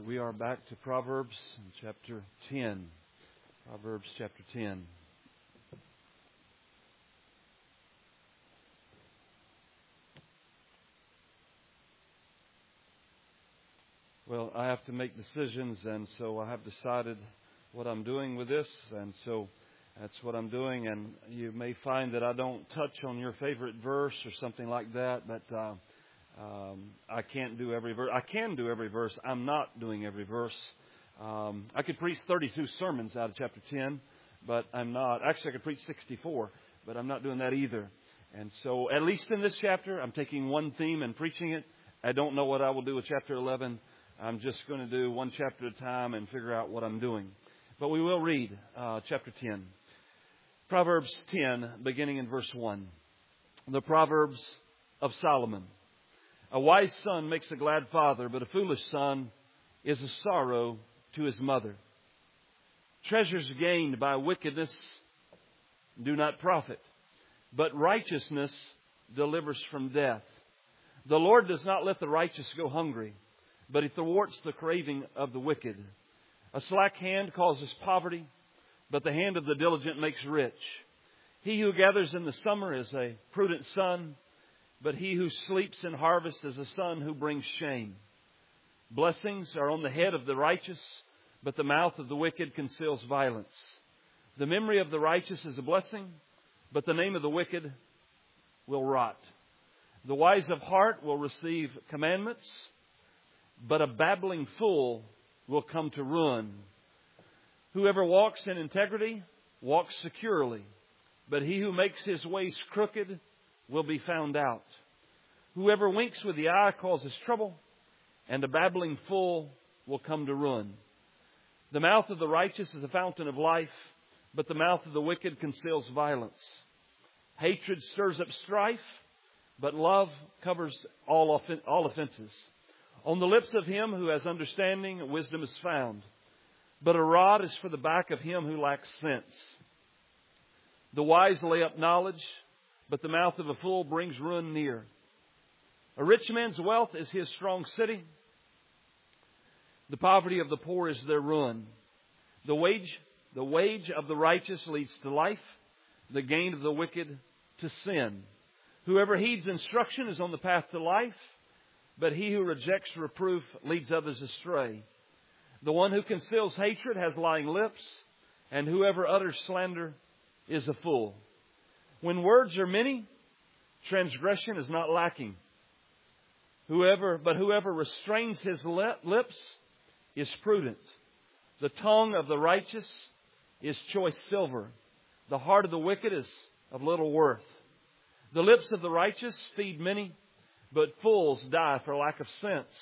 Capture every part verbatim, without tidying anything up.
We are back to Proverbs chapter ten. Proverbs chapter ten. Well, I have to make decisions, and so I have decided what I'm doing with this, and so that's what I'm doing. And you may find that I don't touch on your favorite verse or something like that, but uh, um, I can't do every verse. I can do every verse. I'm not doing every verse. Um, I could preach thirty-two sermons out of chapter ten, but I'm not. Actually, I could preach sixty-four, but I'm not doing that either. And so, at least in this chapter, I'm taking one theme and preaching it. I don't know what I will do with chapter eleven. I'm just going to do one chapter at a time and figure out what I'm doing. But we will read uh, chapter ten. Proverbs ten, beginning in verse one. The Proverbs of Solomon. A wise son makes a glad father, but a foolish son is a sorrow to his mother. Treasures gained by wickedness do not profit, but righteousness delivers from death. The Lord does not let the righteous go hungry, but He thwarts the craving of the wicked. A slack hand causes poverty, but the hand of the diligent makes rich. He who gathers in the summer is a prudent son, but he who sleeps in harvest is a son who brings shame. Blessings are on the head of the righteous, but the mouth of the wicked conceals violence. The memory of the righteous is a blessing, but the name of the wicked will rot. The wise of heart will receive commandments, but a babbling fool will come to ruin. Whoever walks in integrity walks securely, but he who makes his ways crooked will be found out. Whoever winks with the eye causes trouble, and a babbling fool will come to ruin. The mouth of the righteous is a fountain of life, but the mouth of the wicked conceals violence. Hatred stirs up strife, but love covers all offen- all offenses. On the lips of him who has understanding, wisdom is found, but a rod is for the back of him who lacks sense. The wise lay up knowledge, but the mouth of a fool brings ruin near. A rich man's wealth is his strong city. The poverty of the poor is their ruin. The wage, the wage of the righteous leads to life, the gain of the wicked to sin. Whoever heeds instruction is on the path to life, but he who rejects reproof leads others astray. The one who conceals hatred has lying lips, and whoever utters slander is a fool. When words are many, transgression is not lacking. Whoever, but whoever restrains his lips is prudent. The tongue of the righteous is choice silver. The heart of the wicked is of little worth. The lips of the righteous feed many, but fools die for lack of sense.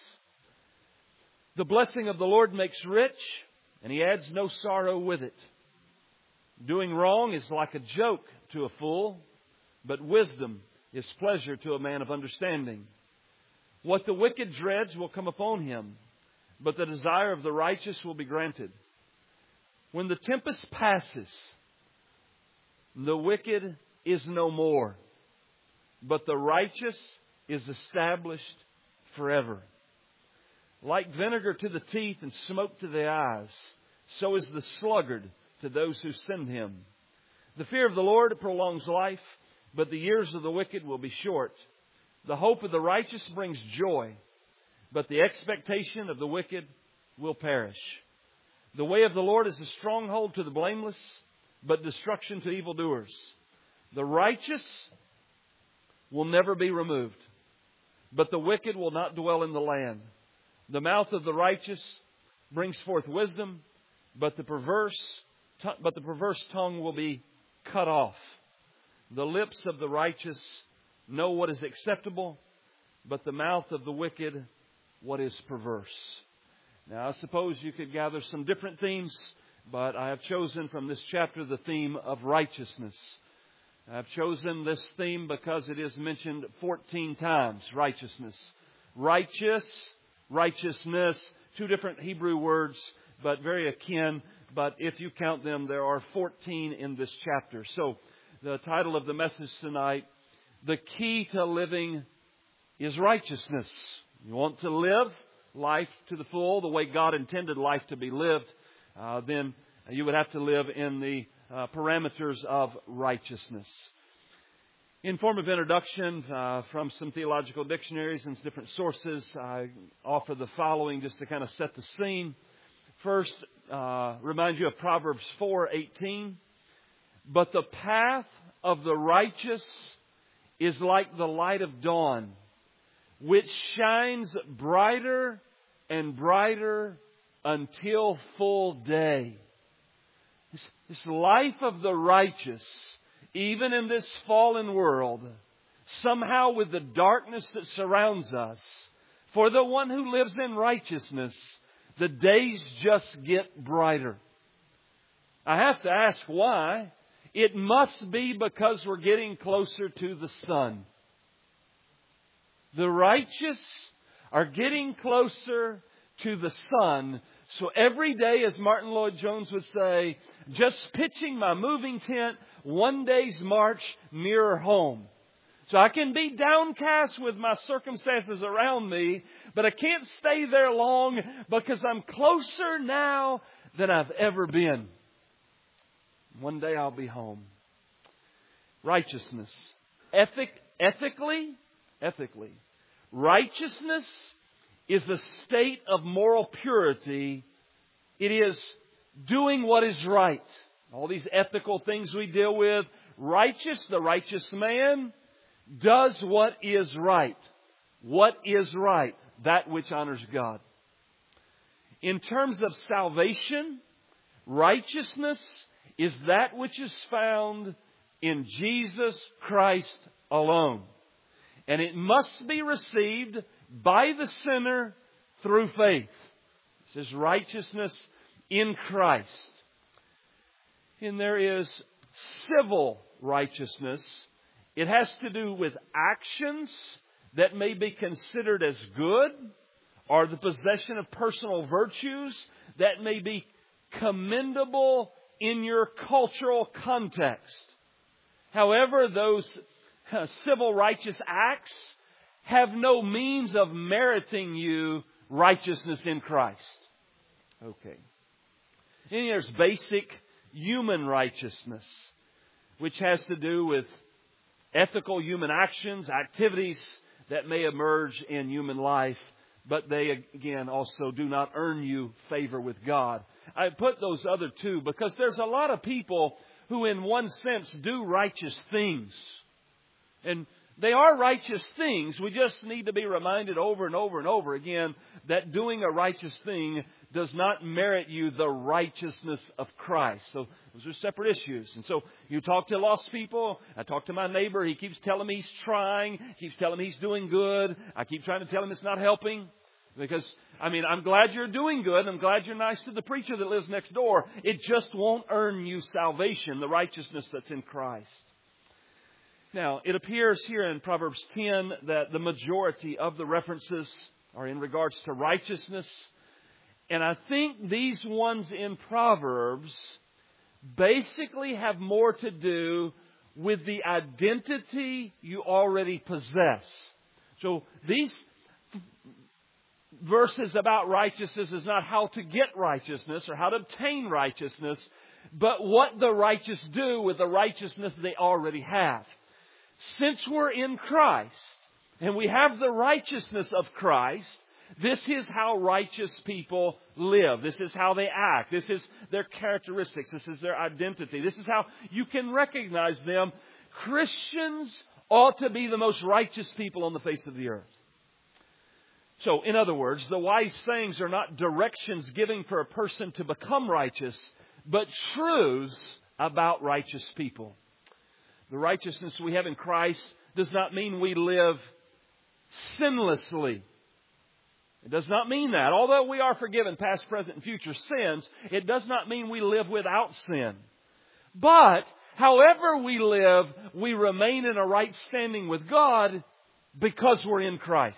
The blessing of the Lord makes rich, and He adds no sorrow with it. Doing wrong is like a joke to a fool, but wisdom is pleasure to a man of understanding. What the wicked dreads will come upon him, but the desire of the righteous will be granted. When the tempest passes, the wicked is no more, but the righteous is established forever. Like vinegar to the teeth and smoke to the eyes, so is the sluggard to those who send him. The fear of the Lord prolongs life, but the years of the wicked will be short. The hope of the righteous brings joy, but the expectation of the wicked will perish. The way of the Lord is a stronghold to the blameless, but destruction to evildoers. The righteous will never be removed, but the wicked will not dwell in the land. The mouth of the righteous brings forth wisdom, but the perverse, but the perverse tongue will be cut off. The lips of the righteous know what is acceptable, but the mouth of the wicked what is perverse. Now, I suppose you could gather some different themes, but I have chosen from this chapter the theme of righteousness. I've chosen this theme because it is mentioned fourteen times, righteousness. Righteous, righteousness, two different Hebrew words, but very akin. But if you count them, there are fourteen in this chapter. So the title of the message tonight, The Key to Living is Righteousness. You want to live life to the full, the way God intended life to be lived, uh, then you would have to live in the uh, parameters of righteousness. In form of introduction, uh, from some theological dictionaries and different sources, I offer the following just to kind of set the scene. First, uh, remind you of Proverbs four eighteen. But the path of the righteous is like the light of dawn, which shines brighter and brighter until full day. This, this life of the righteous, even in this fallen world, somehow with the darkness that surrounds us, for the one who lives in righteousness, the days just get brighter. I have to ask why. It must be because we're getting closer to the sun. The righteous are getting closer to the sun. So every day, as Martin Lloyd-Jones would say, just pitching my moving tent one day's march nearer home. So I can be downcast with my circumstances around me, but I can't stay there long because I'm closer now than I've ever been. One day I'll be home. Righteousness. Ethic, ethically, ethically, righteousness is a state of moral purity. It is doing what is right. All these ethical things we deal with. Righteous, the righteous man, does what is right. What is right? That which honors God. In terms of salvation, righteousness is that which is found in Jesus Christ alone. And it must be received by the sinner through faith. This is righteousness in Christ. And there is civil righteousness. It has to do with actions that may be considered as good, or the possession of personal virtues that may be commendable in your cultural context. However, those uh, civil righteous acts have no means of meriting you righteousness in Christ. Okay. And there's basic human righteousness, which has to do with ethical human actions, activities that may emerge in human life, but they, again, also do not earn you favor with God. I put those other two because there's a lot of people who in one sense do righteous things. And they are righteous things. We just need to be reminded over and over and over again that doing a righteous thing does not merit you the righteousness of Christ. So those are separate issues. And so you talk to lost people. I talk to my neighbor. He keeps telling me he's trying. Keeps telling me he's doing good. I keep trying to tell him it's not helping. Because, I mean, I'm glad you're doing good. I'm glad you're nice to the preacher that lives next door. It just won't earn you salvation, the righteousness that's in Christ. Now, it appears here in Proverbs ten that the majority of the references are in regards to righteousness. And I think these ones in Proverbs basically have more to do with the identity you already possess. So these verses about righteousness is not how to get righteousness or how to obtain righteousness, but what the righteous do with the righteousness they already have. Since we're in Christ and we have the righteousness of Christ, this is how righteous people live. This is how they act. This is their characteristics. This is their identity. This is how you can recognize them. Christians ought to be the most righteous people on the face of the earth. So, in other words, the wise sayings are not directions giving for a person to become righteous, but truths about righteous people. The righteousness we have in Christ does not mean we live sinlessly. It does not mean that. Although we are forgiven past, present, and future sins, it does not mean we live without sin. But, however we live, we remain in a right standing with God because we're in Christ.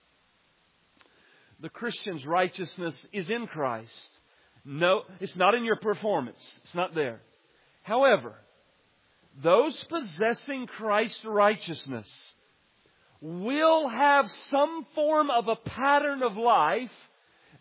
The Christian's righteousness is in Christ. No, it's not in your performance. It's not there. However, those possessing Christ's righteousness will have some form of a pattern of life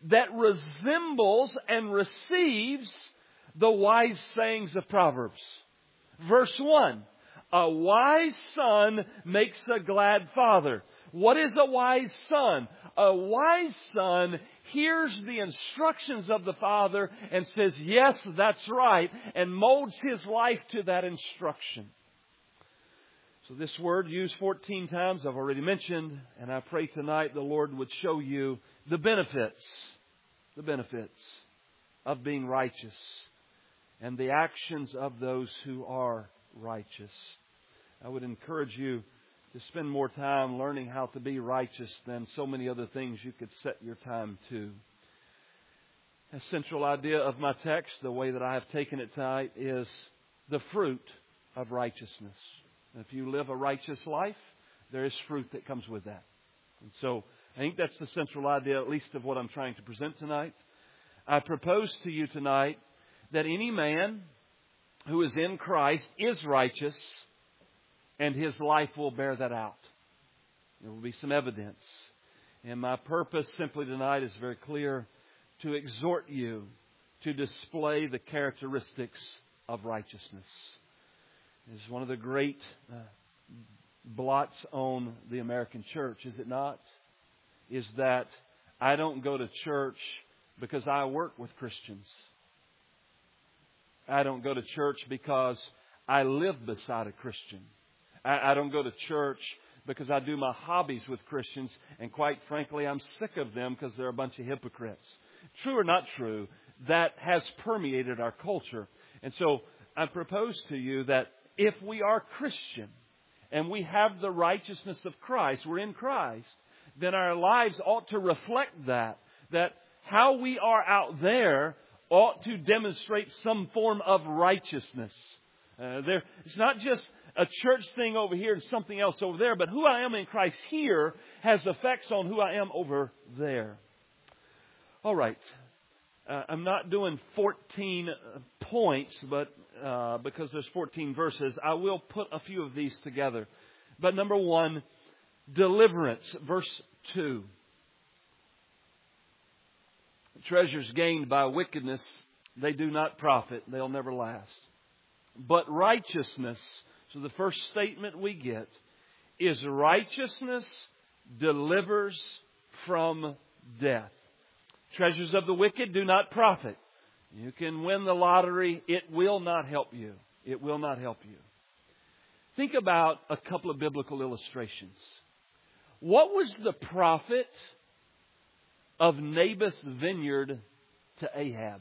that resembles and receives the wise sayings of Proverbs. Verse one, a wise son makes a glad father. What is a wise son? A wise son hears the instructions of the father and says, yes, that's right, and molds his life to that instruction. So this word used fourteen times, I've already mentioned, and I pray tonight the Lord would show you the benefits, the benefits of being righteous and the actions of those who are righteous. I would encourage you to spend more time learning how to be righteous than so many other things you could set your time to. A central idea of my text, the way that I have taken it tonight, is the fruit of righteousness. If you live a righteous life, there is fruit that comes with that. And so I think that's the central idea, at least of what I'm trying to present tonight. I propose to you tonight that any man who is in Christ is righteous, and his life will bear that out. There will be some evidence. And my purpose simply tonight is very clear: to exhort you to display the characteristics of righteousness. It is one of the great uh, blots on the American church, is it not? Is that I don't go to church because I work with Christians. I don't go to church because I live beside a Christian. I, I don't go to church because I do my hobbies with Christians, and quite frankly, I'm sick of them because they're a bunch of hypocrites. True or not true, that has permeated our culture. And so I propose to you that if we are Christian and we have the righteousness of Christ, we're in Christ, then our lives ought to reflect that. That how we are out there ought to demonstrate some form of righteousness. Uh, there, it's not just a church thing over here and something else over there, but who I am in Christ here has effects on who I am over there. All right. Uh, I'm not doing fourteen points, but uh, because there's fourteen verses, I will put a few of these together. But number one, deliverance, verse two. Treasures gained by wickedness, they do not profit. They'll never last. But righteousness, so the first statement we get is righteousness delivers from death. Treasures of the wicked do not profit. You can win the lottery. It will not help you. It will not help you. Think about a couple of biblical illustrations. What was the profit of Naboth's vineyard to Ahab?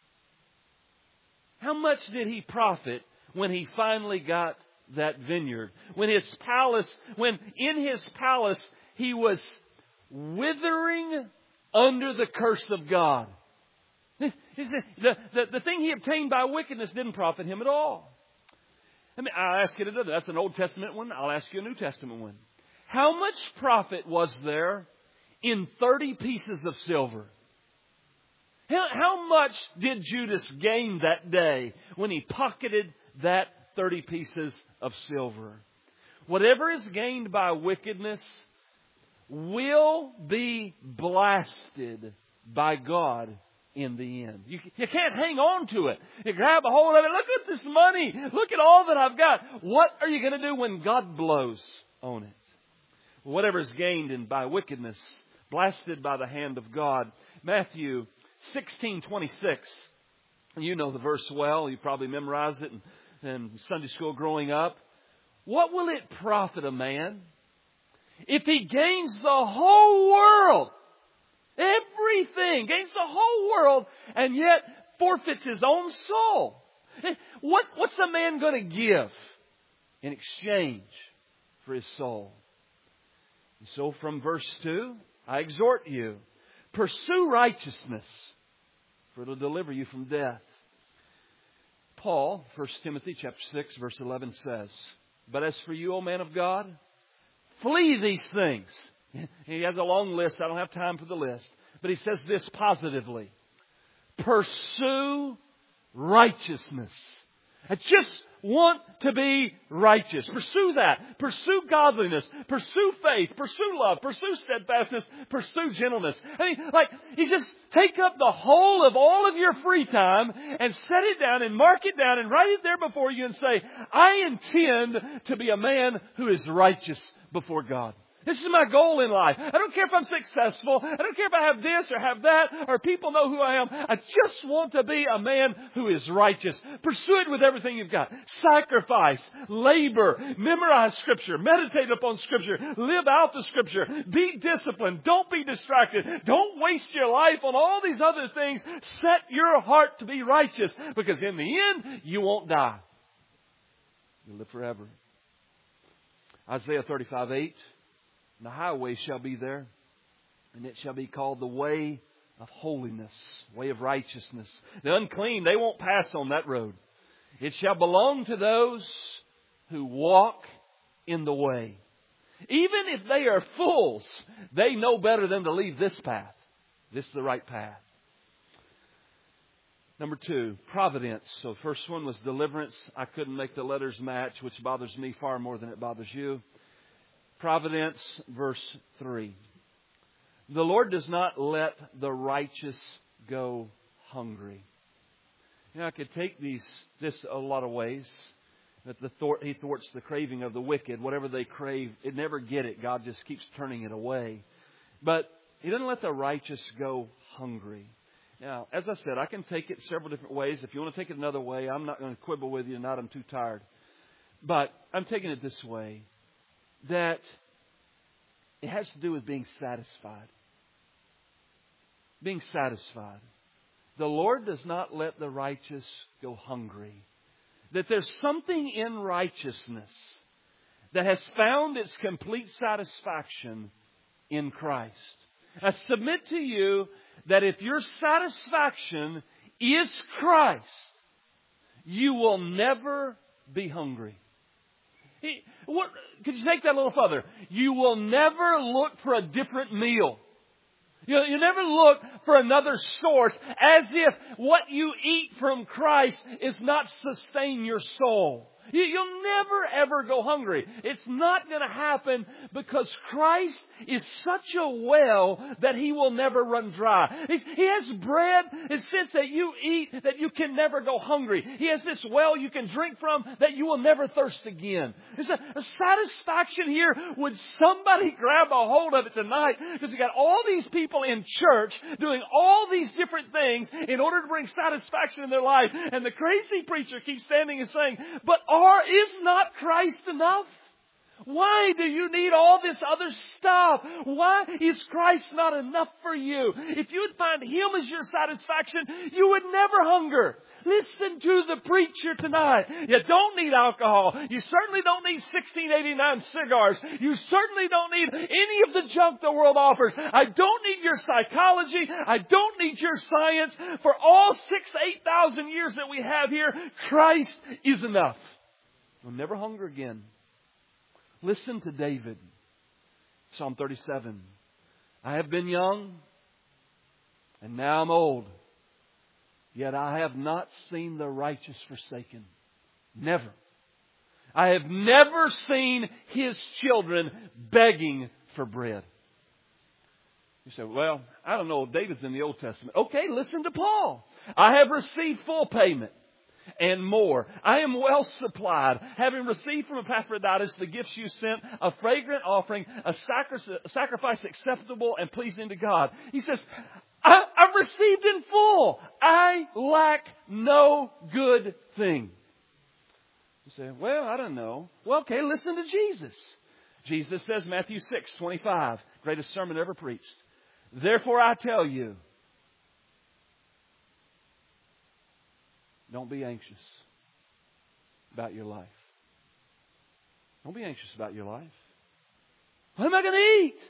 How much did he profit when he finally got that vineyard? When his palace, when in his palace he was withering under the curse of God. The, the, the thing he obtained by wickedness didn't profit him at all. I mean, I'll ask you another. That's an Old Testament one. I'll ask you a New Testament one. How much profit was there in thirty pieces of silver? How, how much did Judas gain that day when he pocketed that thirty pieces of silver? Whatever is gained by wickedness will be blasted by God in the end. You, you can't hang on to it. You grab a hold of it. Look at this money. Look at all that I've got. What are you going to do when God blows on it? Whatever is gained in by wickedness, blasted by the hand of God. Matthew sixteen twenty-six. You know the verse well. You probably memorized it in, in Sunday school growing up. What will it profit a man if he gains the whole world? Everything. Gains the whole world and yet forfeits his own soul. What, what's a man going to give in exchange for his soul? And so from verse two, I exhort you, pursue righteousness, for it will deliver you from death. Paul, First Timothy chapter six, verse eleven says, but as for you, O man of God, flee these things. He has a long list. I don't have time for the list. But he says this positively. Pursue righteousness. I just want to be righteous. Pursue that. Pursue godliness. Pursue faith. Pursue love. Pursue steadfastness. Pursue gentleness. I mean, like, you just take up the whole of all of your free time and set it down and mark it down and write it there before you and say, I intend to be a man who is righteous before God. This is my goal in life. I don't care if I'm successful. I don't care if I have this or have that or people know who I am. I just want to be a man who is righteous. Pursue it with everything you've got. Sacrifice, labor, memorize Scripture, meditate upon Scripture, live out the Scripture, be disciplined, don't be distracted, don't waste your life on all these other things. Set your heart to be righteous, because in the end, you won't die. You'll live forever. Isaiah thirty-five eight. The highway shall be there, and it shall be called the way of holiness, way of righteousness. The unclean, they won't pass on that road. It shall belong to those who walk in the way. Even if they are fools, they know better than to leave this path. This is the right path. Number two, providence. So first one was deliverance. I couldn't make the letters match, which bothers me far more than it bothers you. Providence, verse three. The Lord does not let the righteous go hungry. You know, I could take these this a lot of ways. That the thwart, He thwarts the craving of the wicked. Whatever they crave, it never get it. God just keeps turning it away. But He doesn't let the righteous go hungry. Now, as I said, I can take it several different ways. If you want to take it another way, I'm not going to quibble with you tonight. I'm too tired. But I'm taking it this way. That it has to do with being satisfied. Being satisfied. The Lord does not let the righteous go hungry. That there's something in righteousness that has found its complete satisfaction in Christ. I submit to you that if your satisfaction is Christ, you will never be hungry. What, could you take that a little further? You will never look for a different meal. You, you never look for another source, as if what you eat from Christ is not sustain your soul. You, you'll never ever go hungry. It's not going to happen, because Christ is such a well that He will never run dry. He's, he has bread, it says, that you eat that you can never go hungry. He has this well you can drink from that you will never thirst again. There's a, a satisfaction here. Would somebody grab a hold of it tonight? Because you got all these people in church doing all these different things in order to bring satisfaction in their life. And the crazy preacher keeps standing and saying, but are, is not Christ enough? Why do you need all this other stuff? Why is Christ not enough for you? If you would find Him as your satisfaction, you would never hunger. Listen to the preacher tonight. You don't need alcohol. You certainly don't need sixteen eighty-nine cigars. You certainly don't need any of the junk the world offers. I don't need your psychology. I don't need your science. For all six, eight thousand years that we have here, Christ is enough. You'll never hunger again. Listen to David. Psalm thirty-seven. I have been young, and now I'm old. Yet I have not seen the righteous forsaken. Never. I have never seen his children begging for bread. You say, well, I don't know. David's in the Old Testament. Okay, listen to Paul. I have received full payment and more. I am well supplied, having received from Epaphroditus the gifts you sent, a fragrant offering, a sacrifice acceptable and pleasing to God. He says, I, I've received in full. I lack no good thing. You say, well, I don't know. Well, okay, listen to Jesus. Jesus says, Matthew six twenty-five, greatest sermon ever preached. Therefore I tell you, don't be anxious about your life. Don't be anxious about your life. What am I going to eat?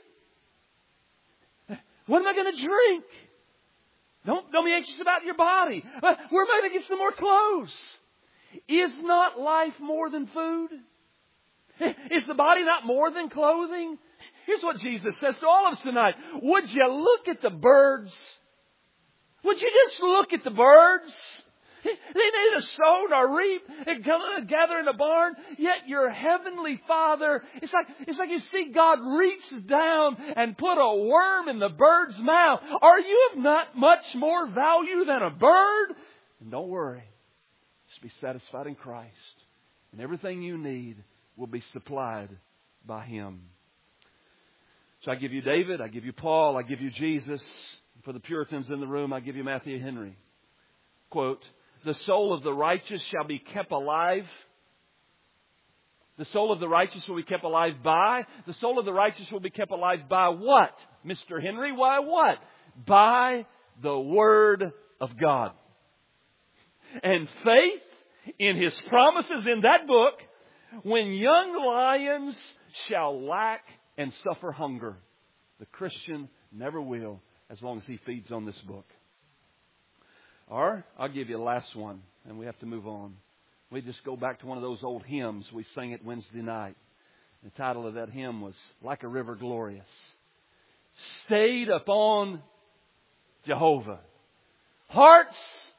What am I going to drink? Don't, don't be anxious about your body. Where am I going to get some more clothes? Is not life more than food? Is the body not more than clothing? Here's what Jesus says to all of us tonight. Would you look at the birds? Would you just look at the birds? They neither sow nor reap and gather in a barn. Yet your heavenly Father, it's like, it's like you see God reach down and put a worm in the bird's mouth. Are you of not much more value than a bird? And don't worry. Just be satisfied in Christ. And everything you need will be supplied by Him. So I give you David, I give you Paul, I give you Jesus. For the Puritans in the room, I give you Matthew Henry. Quote, the soul of the righteous shall be kept alive. The soul of the righteous will be kept alive by. The soul of the righteous will be kept alive by what? Mister Henry, why what? By the Word of God. And faith in His promises in that book, when young lions shall lack and suffer hunger, the Christian never will as long as he feeds on this book. Or, I'll give you the last one, and we have to move on. We just go back to one of those old hymns we sang at Wednesday night. The title of that hymn was Like a River Glorious. Stayed upon Jehovah. Hearts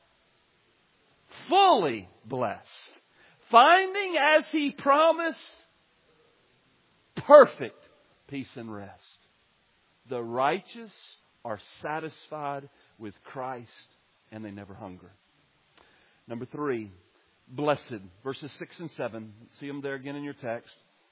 fully blessed. Finding as He promised perfect peace and rest. The righteous are satisfied with Christ and they never hunger. Number three, blessed. Verses six and seven. See them there again in your text.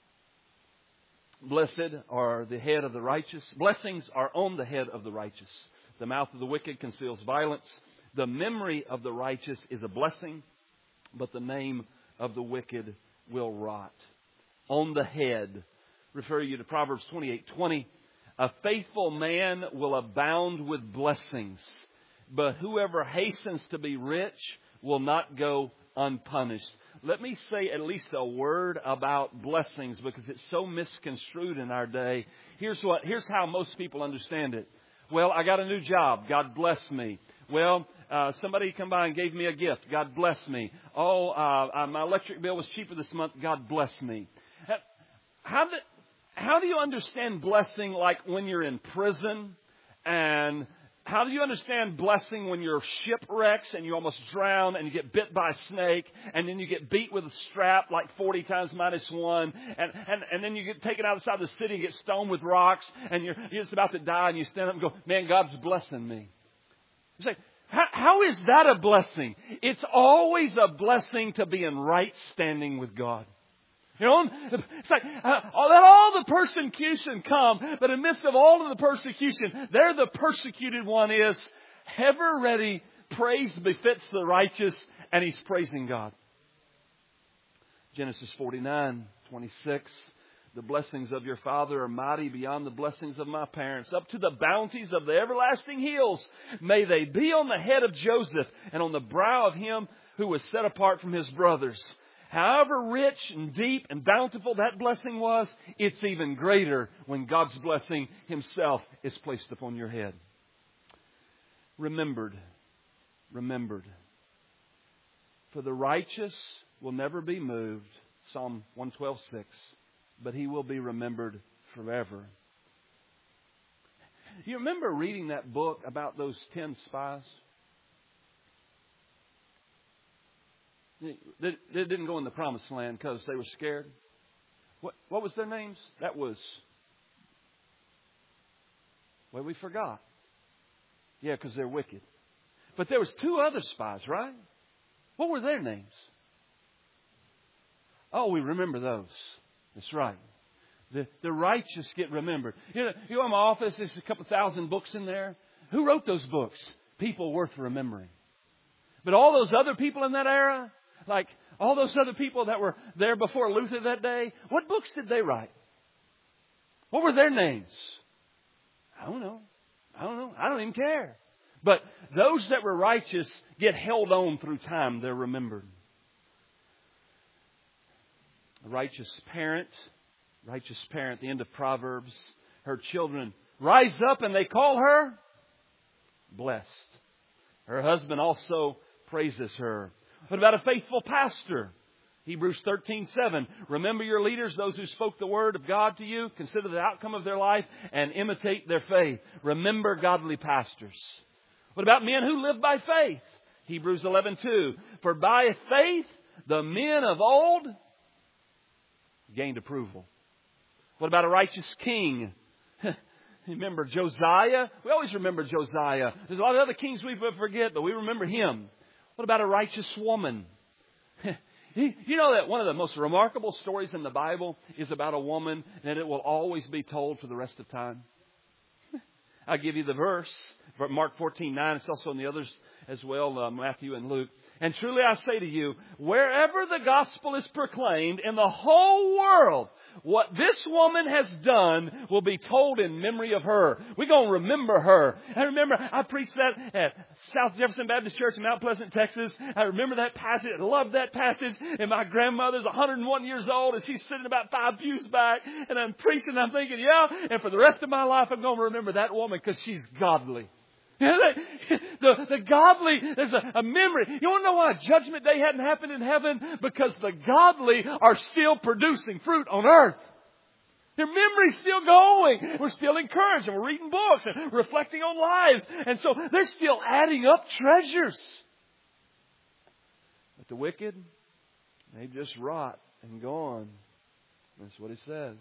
Blessed are the head of the righteous. Blessings are on the head of the righteous. The mouth of the wicked conceals violence. The memory of the righteous is a blessing, but the name of the wicked will rot. On the head. Refer you to Proverbs twenty-eight twenty. A faithful man will abound with blessings, but whoever hastens to be rich will not go unpunished. Let me say at least a word about blessings because it's so misconstrued in our day. Here's what, here's how most people understand it. Well, I got a new job. God bless me. Well, uh, somebody come by and gave me a gift. God bless me. Oh, uh, uh, my electric bill was cheaper this month. God bless me. How did, How do you understand blessing like when you're in prison? And how do you understand blessing when you're shipwrecks and you almost drown and you get bit by a snake and then you get beat with a strap like forty times minus one and, and, and then you get taken outside the city and get stoned with rocks and you're, you're just about to die and you stand up and go, man, God's blessing me. You say, how, how is that a blessing? It's always a blessing to be in right standing with God. You know, it's like, uh, let all the persecution come, but in the midst of all of the persecution, there the persecuted one is ever ready. Praise befits the righteous, and he's praising God. Genesis forty-nine twenty-six. The blessings of your father are mighty beyond the blessings of my parents. Up to the bounties of the everlasting hills, may they be on the head of Joseph and on the brow of him who was set apart from his brothers. However rich and deep and bountiful that blessing was, it's even greater when God's blessing Himself is placed upon your head. Remembered. Remembered. For the righteous will never be moved. Psalm one twelve six. But he will be remembered forever. You remember reading that book about those ten spies? They didn't go in the promised land because they were scared. What, what was their names? That was... Well, we forgot. Yeah, because they're wicked. But there was two other spies, right? What were their names? Oh, we remember those. That's right. The, the righteous get remembered. You know, you go in my office, there's a couple thousand books in there. Who wrote those books? People worth remembering. But all those other people in that era... Like all those other people that were there before Luther that day, what books did they write? What were their names? I don't know. I don't know. I don't even care. But those that were righteous get held on through time. They're remembered. A righteous parent, righteous parent, the end of Proverbs, her children rise up and they call her blessed. Her husband also praises her. What about a faithful pastor? Hebrews thirteen seven. Remember your leaders, those who spoke the word of God to you. Consider the outcome of their life and imitate their faith. Remember godly pastors. What about men who live by faith? Hebrews eleven two. For by faith the men of old gained approval. What about a righteous king? Remember Josiah? We always remember Josiah. There's a lot of other kings we forget, but we remember him. What about a righteous woman? You know that one of the most remarkable stories in the Bible is about a woman, and it will always be told for the rest of time. I'll give you the verse, Mark fourteen nine. It's also in the others as well, uh, Matthew and Luke. And truly I say to you, wherever the gospel is proclaimed in the whole world, what this woman has done will be told in memory of her. We're going to remember her. I remember I preached that at South Jefferson Baptist Church in Mount Pleasant, Texas. I remember that passage. I love that passage. And my grandmother's one hundred one years old, and she's sitting about five pews back. And I'm preaching, and I'm thinking, yeah. And for the rest of my life, I'm going to remember that woman because she's godly. The, the godly, there's a, a memory. You want to know why Judgment Day hadn't happened in heaven? Because the godly are still producing fruit on earth. Their memory's still going. We're still encouraged, and we're reading books and reflecting on lives. And so they're still adding up treasures. But the wicked, they just rot and gone. That's what he says.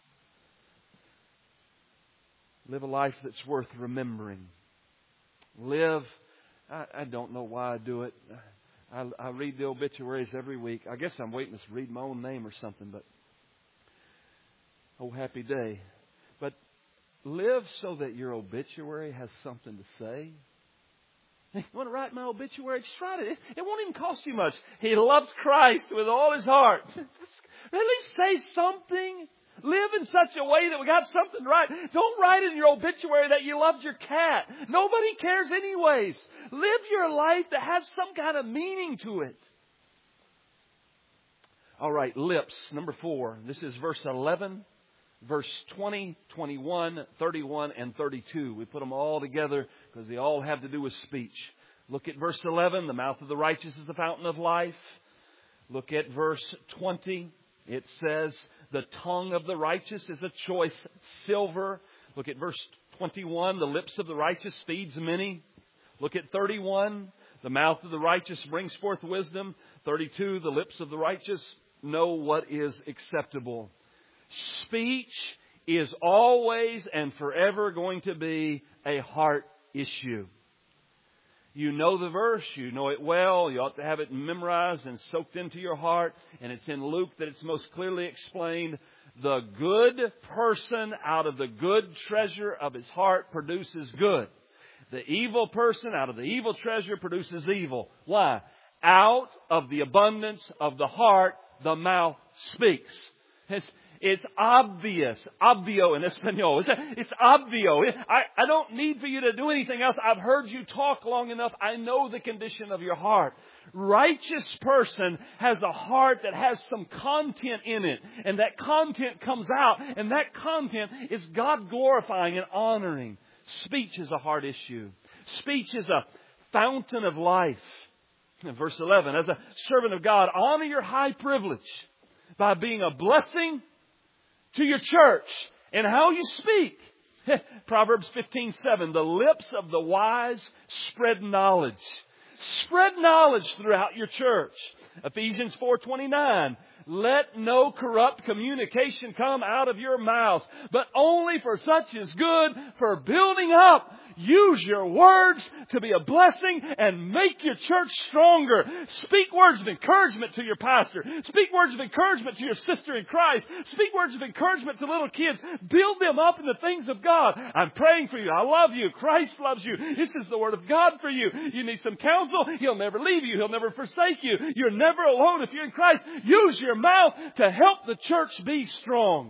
Live a life that's worth remembering. Live, I, I don't know why I do it. I, I read the obituaries every week. I guess I'm waiting to read my own name or something, but oh, happy day. But live so that your obituary has something to say. You want to write my obituary? Just write it. It won't even cost you much. He loved Christ with all his heart. At least say something. Live in such a way that we got something to write. Don't write in your obituary that you loved your cat. Nobody cares anyways. Live your life that has some kind of meaning to it. All right, lips. Number four. This is verse eleven, verse twenty, twenty-one, thirty-one, and thirty-two. We put them all together because they all have to do with speech. Look at verse eleven. The mouth of the righteous is the fountain of life. Look at verse twenty. It says, the tongue of the righteous is a choice silver. Look at verse twenty-one. The lips of the righteous feeds many. Look at thirty-one. The mouth of the righteous brings forth wisdom. thirty-two. The lips of the righteous know what is acceptable. Speech is always and forever going to be a heart issue. You know the verse. You know it well. You ought to have it memorized and soaked into your heart. And it's in Luke that it's most clearly explained. The good person out of the good treasure of his heart produces good. The evil person out of the evil treasure produces evil. Why? Out of the abundance of the heart, the mouth speaks. It's, It's obvious. Obvio in Espanol. It's, it's obvio. I, I don't need for you to do anything else. I've heard you talk long enough. I know the condition of your heart. Righteous person has a heart that has some content in it. And that content comes out. And that content is God glorifying and honoring. Speech is a heart issue. Speech is a fountain of life. In verse eleven, as a servant of God, honor your high privilege by being a blessing to your church and how you speak. Proverbs fifteen seven. The lips of the wise spread knowledge. Spread knowledge throughout your church. Ephesians four twenty-nine. Let no corrupt communication come out of your mouths, but only for such as good for building up. Use your words to be a blessing and make your church stronger. Speak words of encouragement to your pastor. Speak words of encouragement to your sister in Christ. Speak words of encouragement to little kids. Build them up in the things of God. I'm praying for you. I love you. Christ loves you. This is the Word of God for you. You need some counsel. He'll never leave you. He'll never forsake you. You're never alone if you're in Christ. Use your mouth to help the church be strong.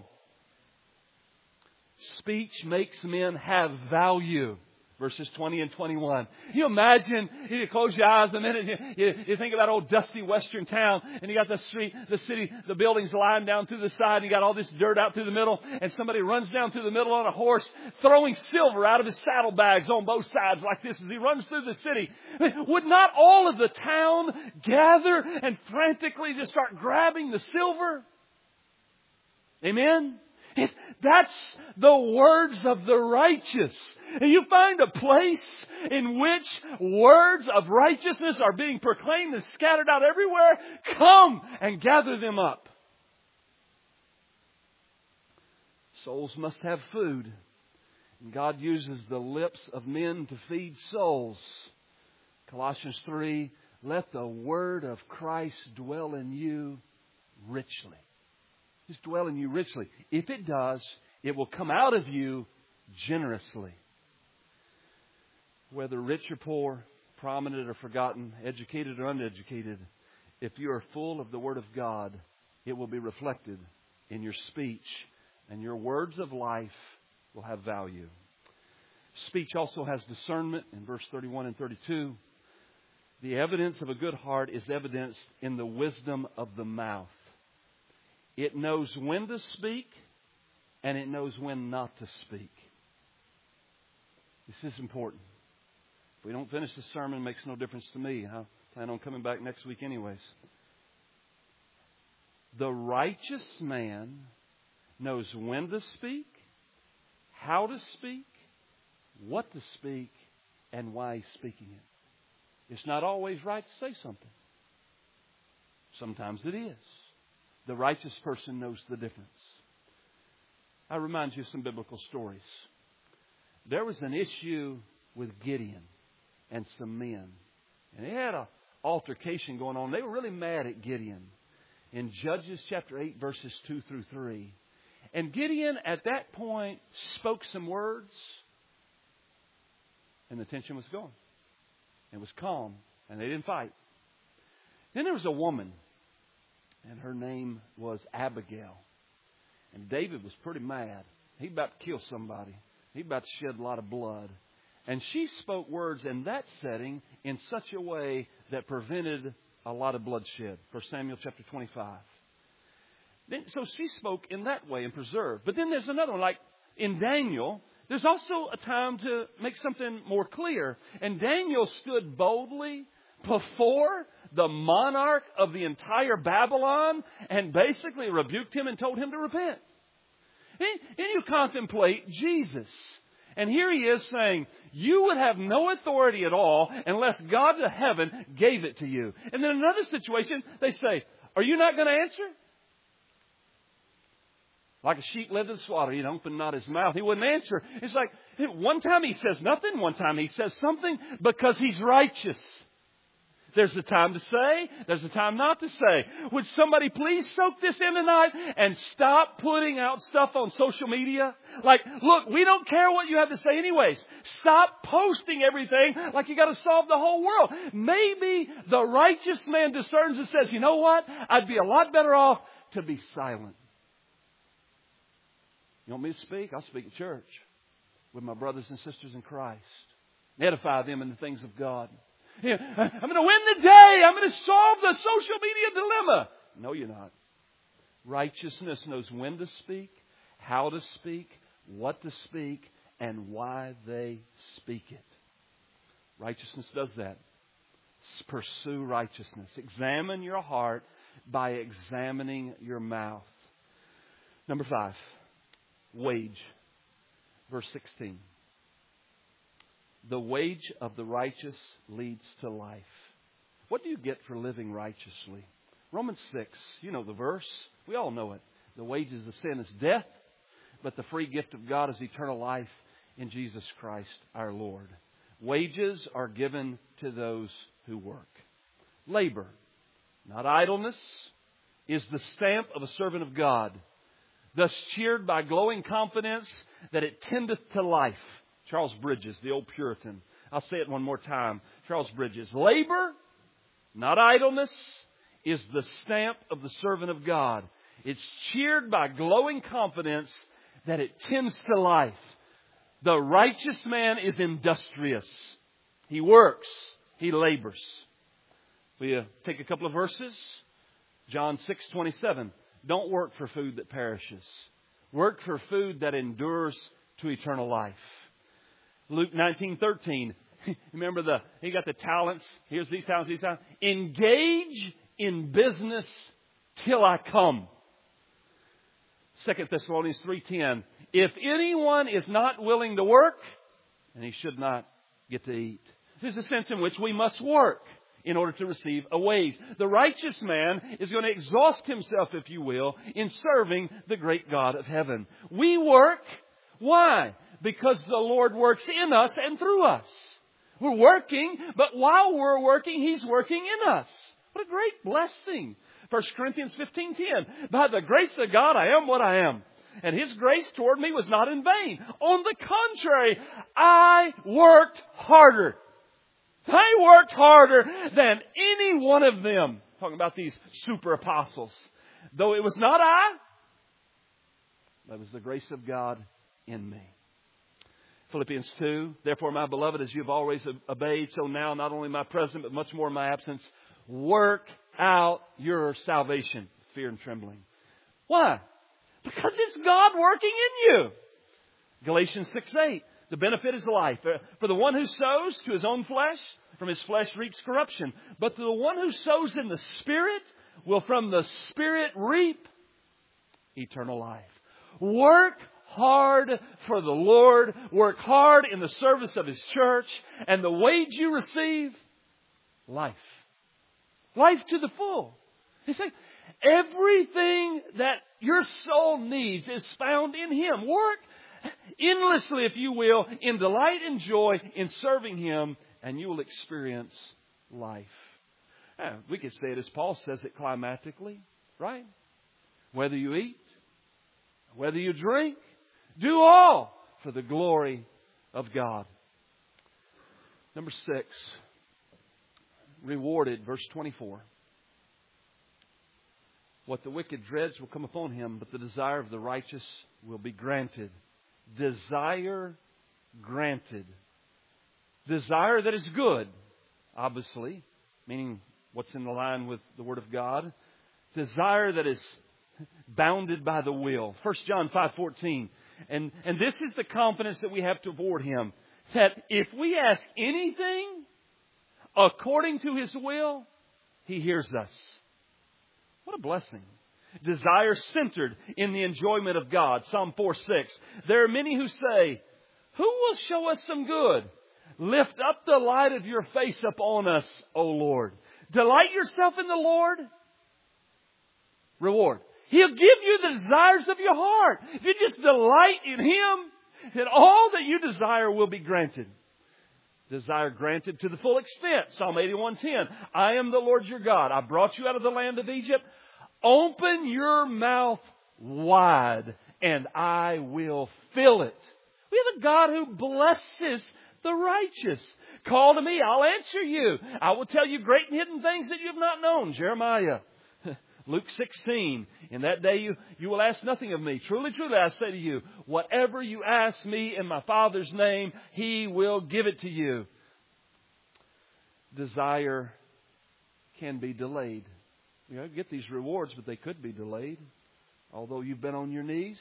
Speech makes men have value. Verses twenty and twenty-one. You imagine, you close your eyes a minute, you, you, you think of that old dusty western town, and you got the street, the city, the buildings lined down through the side, and you got all this dirt out through the middle, and somebody runs down through the middle on a horse, throwing silver out of his saddlebags on both sides like this as he runs through the city. Would not all of the town gather and frantically just start grabbing the silver? Amen? It's, that's the words of the righteous. And you find a place in which words of righteousness are being proclaimed and scattered out everywhere. Come and gather them up. Souls must have food. And God uses the lips of men to feed souls. Colossians three, let the word of Christ dwell in you richly. Just dwell in you richly. If it does, it will come out of you generously. Whether rich or poor, prominent or forgotten, educated or uneducated, if you are full of the Word of God, it will be reflected in your speech, and your words of life will have value. Speech also has discernment in verse thirty-one and thirty-two. The evidence of a good heart is evidenced in the wisdom of the mouth. It knows when to speak, and it knows when not to speak. This is important. If we don't finish the sermon, it makes no difference to me. I plan on coming back next week anyways. The righteous man knows when to speak, how to speak, what to speak, and why he's speaking it. It's not always right to say something. Sometimes it is. The righteous person knows the difference. I remind you of some biblical stories. There was an issue with Gideon and some men. And they had an altercation going on. They were really mad at Gideon. In Judges chapter eight, verses two through three. And Gideon at that point spoke some words. And the tension was gone. It was calm. And they didn't fight. Then there was a woman. And her name was Abigail. And David was pretty mad. He about to kill somebody. He about to shed a lot of blood. And she spoke words in that setting in such a way that prevented a lot of bloodshed. First Samuel chapter twenty-five. Then, so she spoke in that way and preserved. But then there's another one. Like in Daniel, there's also a time to make something more clear. And Daniel stood boldly before the monarch of the entire Babylon and basically rebuked him and told him to repent. Then you contemplate Jesus. And here he is saying, you would have no authority at all unless God of heaven gave it to you. And then in another situation, they say, are you not going to answer? Like a sheep led to the slaughter, he'd open not his mouth. He wouldn't answer. It's like, one time he says nothing, one time he says something because he's righteous. There's a time to say. There's a time not to say. Would somebody please soak this in tonight and stop putting out stuff on social media? Like, look, we don't care what you have to say anyways. Stop posting everything like you got to solve the whole world. Maybe the righteous man discerns and says, you know what? I'd be a lot better off to be silent. You want me to speak? I'll speak at church with my brothers and sisters in Christ. Edify them in the things of God. Yeah, I'm going to win the day. I'm going to solve the social media dilemma. No, you're not. Righteousness knows when to speak, how to speak, what to speak, and why they speak it. Righteousness does that. Pursue righteousness. Examine your heart by examining your mouth. Number five, wage. Verse sixteen. The wage of the righteous leads to life. What do you get for living righteously? Romans six, you know the verse. We all know it. The wages of sin is death, but the free gift of God is eternal life in Jesus Christ our Lord. Wages are given to those who work. Labor, not idleness, is the stamp of a servant of God, thus cheered by glowing confidence that it tendeth to life. Charles Bridges, the old Puritan. I'll say it one more time. Charles Bridges. Labor, not idleness, is the stamp of the servant of God. It's cheered by glowing confidence that it tends to life. The righteous man is industrious. He works. He labors. We uh, take a couple of verses. John six twenty-seven. Don't work for food that perishes. Work for food that endures to eternal life. Luke nineteen thirteen. Remember the he got the talents. Here's these talents, these talents. Engage in business till I come. Second Thessalonians three ten. If anyone is not willing to work, then he should not get to eat. There's a sense in which we must work in order to receive a wage. The righteous man is going to exhaust himself, if you will, in serving the great God of heaven. We work. Why? Because the Lord works in us and through us. We're working, but while we're working, He's working in us. What a great blessing. First Corinthians fifteen ten. By the grace of God, I am what I am. And His grace toward me was not in vain. On the contrary, I worked harder. I worked harder than any one of them. Talking about these super apostles. Though it was not I, but it was the grace of God in me. Philippians two. Therefore, my beloved, as you have always obeyed, so now not only my present, but much more in my absence, work out your salvation, fear and trembling. Why? Because it's God working in you. Galatians six eight. The benefit is life. For the one who sows to his own flesh, from his flesh reaps corruption. But to the one who sows in the Spirit, will from the Spirit reap eternal life. Work hard for the Lord. Work hard in the service of His church. And the wage you receive, life. Life to the full. He said, everything that your soul needs is found in Him. Work endlessly, if you will, in delight and joy in serving Him, and you will experience life. Now, we could say it as Paul says it climatically, right? Whether you eat, whether you drink, do all for the glory of God. Number six, rewarded, verse twenty-four. What the wicked dreads will come upon him, but the desire of the righteous will be granted. Desire granted. Desire that is good, obviously, meaning what's in line with the Word of God. Desire that is bounded by the will. First John five fourteen. And, and this is the confidence that we have toward Him. That if we ask anything according to His will, He hears us. What a blessing. Desire centered in the enjoyment of God. Psalm four six. There are many who say, who will show us some good? Lift up the light of your face upon us, O Lord. Delight yourself in the Lord. Reward. He'll give you the desires of your heart. If you just delight in Him, then all that you desire will be granted. Desire granted to the full extent. Psalm eighty-one ten. I am the Lord your God. I brought you out of the land of Egypt. Open your mouth wide and I will fill it. We have a God who blesses the righteous. Call to me, I'll answer you. I will tell you great and hidden things that you have not known. Jeremiah. Luke sixteen. In that day you, you will ask nothing of me. Truly, truly, I say to you, whatever you ask me in my Father's name, He will give it to you. Desire can be delayed. You know, get these rewards, but they could be delayed. Although you've been on your knees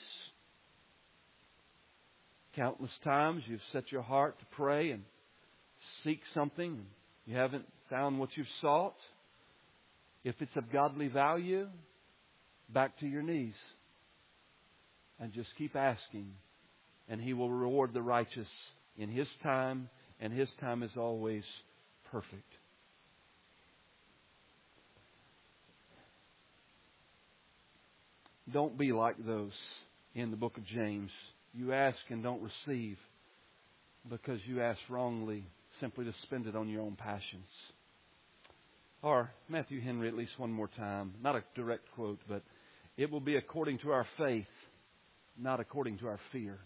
countless times, you've set your heart to pray and seek something, and you haven't found what you've sought. If it's of godly value, back to your knees and just keep asking, and He will reward the righteous in His time, and His time is always perfect. Don't be like those in the book of James. You ask and don't receive because you ask wrongly, simply to spend it on your own passions. Or Matthew Henry at least one more time. Not a direct quote, but it will be according to our faith, not according to our fear.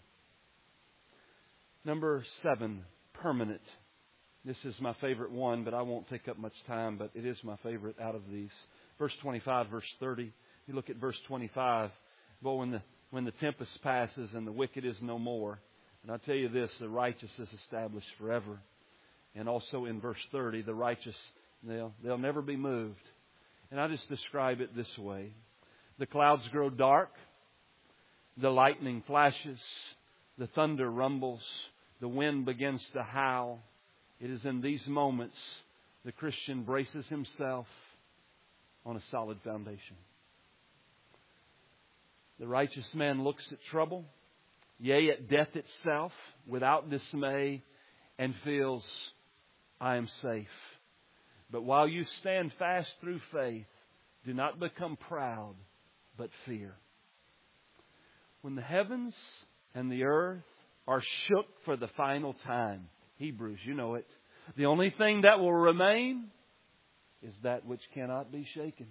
Number seven, permanent. This is my favorite one, but I won't take up much time, but it is my favorite out of these. Verse twenty-five, verse thirty. You look at verse twenty-five. Well, when the when the tempest passes and the wicked is no more. And I tell you this, the righteous is established forever. And also in verse thirty, the righteous, they'll, they'll never be moved. And I just describe it this way. The clouds grow dark. The lightning flashes. The thunder rumbles. The wind begins to howl. It is in these moments the Christian braces himself on a solid foundation. The righteous man looks at trouble, yea, at death itself, without dismay, and feels, I am safe. But while you stand fast through faith, do not become proud, but fear. When the heavens and the earth are shook for the final time, Hebrews, you know it, the only thing that will remain is that which cannot be shaken.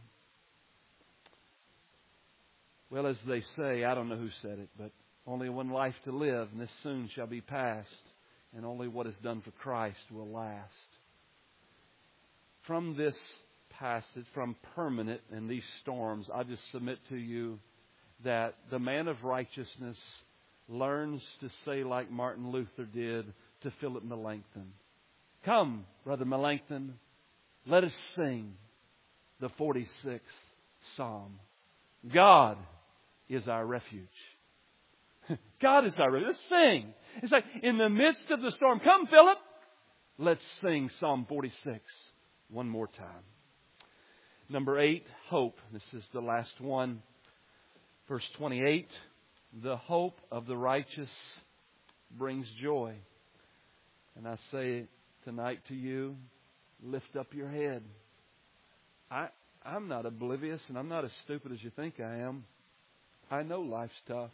Well, as they say, I don't know who said it, but only one life to live, and this soon shall be past, and only what is done for Christ will last. From this passage, from permanent and these storms, I just submit to you that the man of righteousness learns to say like Martin Luther did to Philip Melanchthon, come, Brother Melanchthon, let us sing the forty-sixth Psalm. God is our refuge. God is our refuge. Let's sing. It's like in the midst of the storm. Come, Philip. Let's sing Psalm forty-six one more time. Number eight, hope. This is the last one. Verse twenty-eight. The hope of the righteous brings joy. And I say tonight to you, lift up your head. I, I'm not oblivious and I'm not as stupid as you think I am. I know life's tough.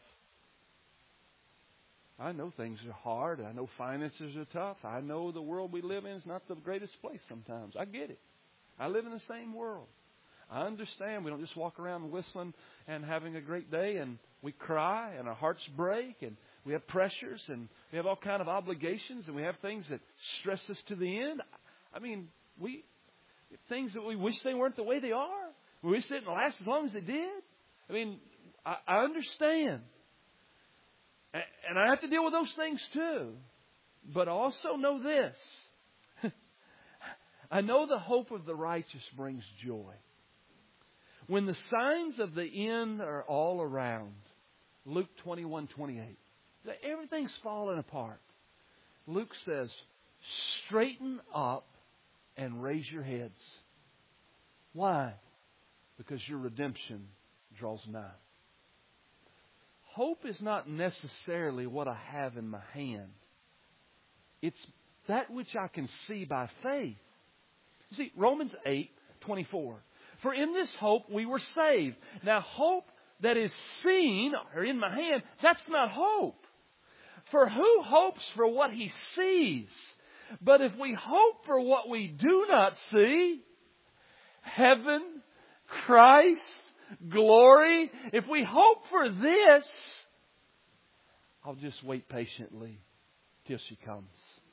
I know things are hard. I know finances are tough. I know the world we live in is not the greatest place sometimes. I get it. I live in the same world. I understand we don't just walk around whistling and having a great day, and we cry and our hearts break and we have pressures and we have all kind of obligations and we have things that stress us to the end. I mean, we things that we wish they weren't the way they are. We wish they didn't last as long as they did. I mean, I, I understand. And I have to deal with those things too. But I also know this. I know the hope of the righteous brings joy. When the signs of the end are all around, Luke twenty-one twenty-eight, everything's falling apart. Luke says, straighten up and raise your heads. Why? Because your redemption draws nigh. Hope is not necessarily what I have in my hand. It's that which I can see by faith. You see, Romans eight twenty-four. For in this hope we were saved. Now, hope that is seen or in my hand, that's not hope. For who hopes for what he sees? But if we hope for what we do not see, heaven, Christ, glory, if we hope for this, I'll just wait patiently till she comes.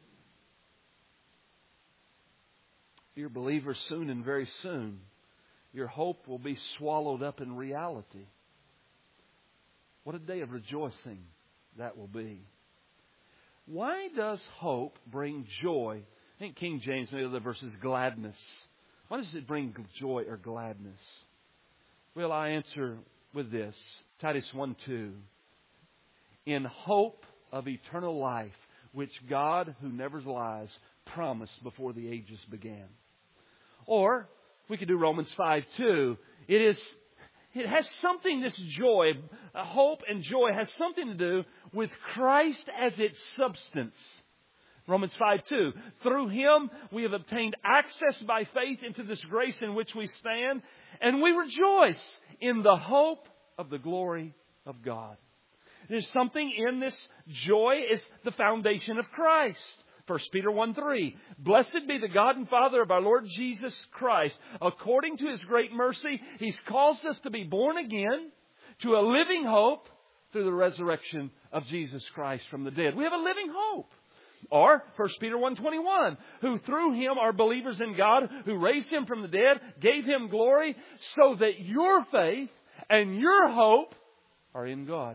Dear believers, soon and very soon, your hope will be swallowed up in reality. What a day of rejoicing that will be. Why does hope bring joy? I think King James, maybe the other verse is gladness. Why does it bring joy or gladness? Well, I answer with this. Titus one two. In hope of eternal life, which God, who never lies, promised before the ages began. Or, we could do Romans five two. It is, it has something, this joy, hope and joy has something to do with Christ as its substance. Romans five two. Through Him we have obtained access by faith into this grace in which we stand, and we rejoice in the hope of the glory of God. There's something in this joy is the foundation of Christ. First Peter one three. Blessed be the God and Father of our Lord Jesus Christ. According to His great mercy, He's caused us to be born again to a living hope through the resurrection of Jesus Christ from the dead. We have a living hope. Or First Peter one twenty-one, who through Him are believers in God, who raised Him from the dead, gave Him glory, so that your faith and your hope are in God.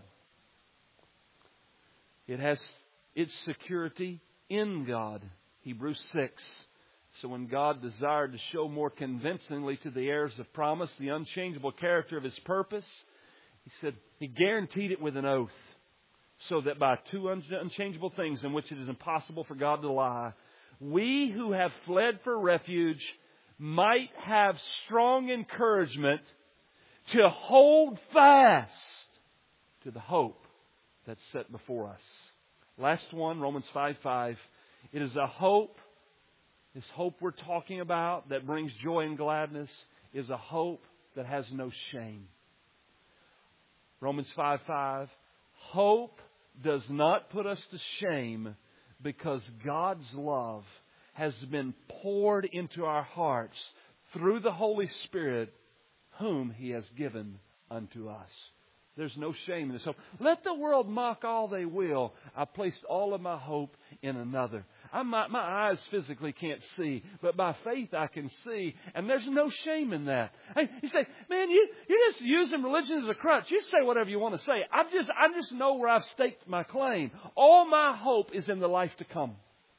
It has its security in God. Hebrews six. So when God desired to show more convincingly to the heirs of promise the unchangeable character of His purpose, He said He guaranteed it with an oath, so that by two unchangeable things in which it is impossible for God to lie, we who have fled for refuge might have strong encouragement to hold fast to the hope that's set before us. Last one, Romans five five. It is a hope, this hope we're talking about that brings joy and gladness, is a hope that has no shame. Romans five five. Hope does not put us to shame because God's love has been poured into our hearts through the Holy Spirit whom He has given unto us. There's no shame in this hope. Let the world mock all they will. I placed all of my hope in another. I, my, my eyes physically can't see, but by faith I can see. And there's no shame in that. Hey, you say, man, you, you're just using religion as a crutch. You say whatever you want to say. I just, I just know where I've staked my claim. All my hope is in the life to come.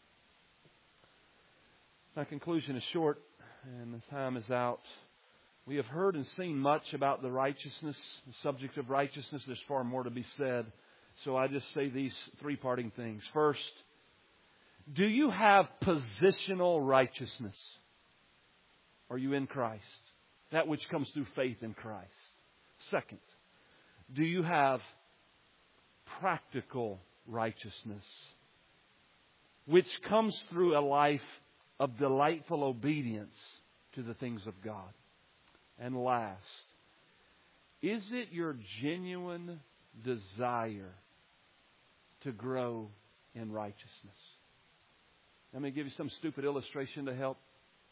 My conclusion is short, and the time is out. We have heard and seen much about the righteousness, the subject of righteousness. There's far more to be said. So I just say these three parting things. First, do you have positional righteousness? Are you in Christ? That which comes through faith in Christ. Second, do you have practical righteousness, which comes through a life of delightful obedience to the things of God? And last, is it your genuine desire to grow in righteousness? Let me give you some stupid illustration to help.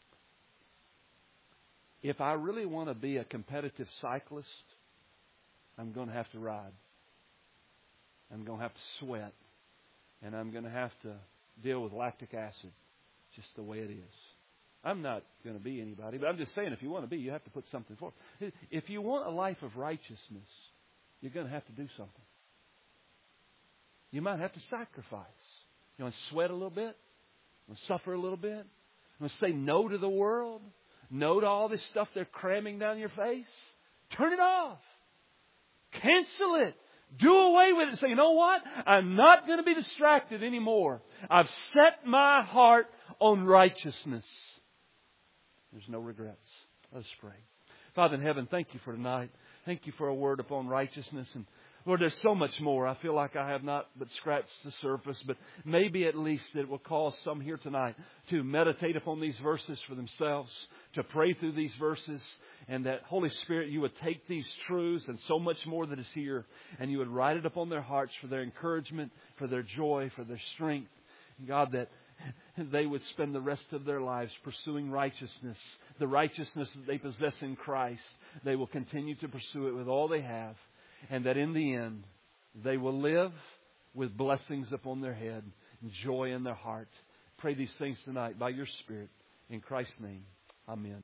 If I really want to be a competitive cyclist, I'm going to have to ride. I'm going to have to sweat. And I'm going to have to deal with lactic acid, just the way it is. I'm not going to be anybody, but I'm just saying if you want to be, you have to put something forth. If you want a life of righteousness, you're going to have to do something. You might have to sacrifice. You want to sweat a little bit? You want to suffer a little bit? You want to say no to the world? No to all this stuff they're cramming down your face? Turn it off. Cancel it. Do away with it. Say, you know what? I'm not going to be distracted anymore. I've set my heart on righteousness. There's no regrets. Let us pray. Father in heaven, thank you for tonight. Thank you for a word upon righteousness. And Lord, there's so much more. I feel like I have not but scratched the surface, but maybe at least it will cause some here tonight to meditate upon these verses for themselves, to pray through these verses, and that Holy Spirit, you would take these truths and so much more that is here, and you would write it upon their hearts for their encouragement, for their joy, for their strength. God, that they would spend the rest of their lives pursuing righteousness, the righteousness that they possess in Christ. They will continue to pursue it with all they have, and that in the end, they will live with blessings upon their head and joy in their heart. Pray these things tonight by your Spirit. In Christ's name, amen.